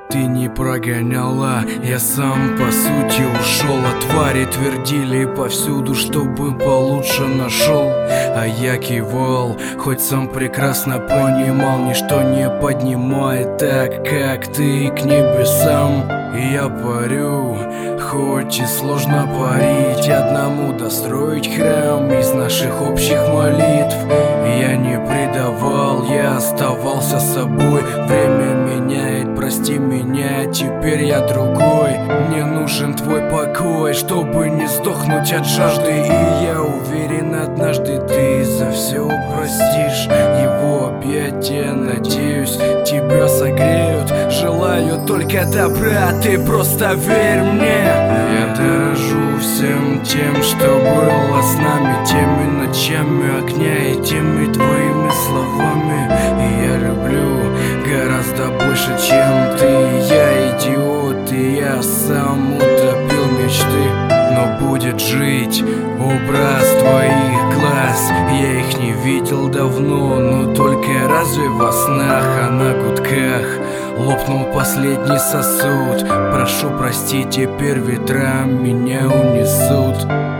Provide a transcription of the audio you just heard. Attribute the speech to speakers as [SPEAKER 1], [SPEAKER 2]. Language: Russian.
[SPEAKER 1] ты не прогоняла. Я сам по сути ушел, а твари твердили повсюду, чтобы получше нашел. А я кивал, хоть сам прекрасно понимал, ничто не поднимает так, как ты, к небесам. И я парю, хоть и сложно парить, одному достроить храм из наших общих молитв. Я не предавал, я оставался собой. Время меняет, прости меня, теперь я другой. Мне нужен твой покой, чтобы не сдохнуть от жажды. И я уверен, однажды ты за все простишь. Его объятия, надеюсь, тебя согреют. Желаю только добра, ты просто верь мне. Я дорожу всем тем, что было с нами, теми ночами огня и теми твоими словами. И я люблю гораздо больше, чем ты. Я идиот, и я сам утопил мечты. Но будет жить образ твоих глаз. Я их не видел давно, но только разве во снах? А на гудках лопнул последний сосуд. Прошу прости, теперь ветра меня унесут.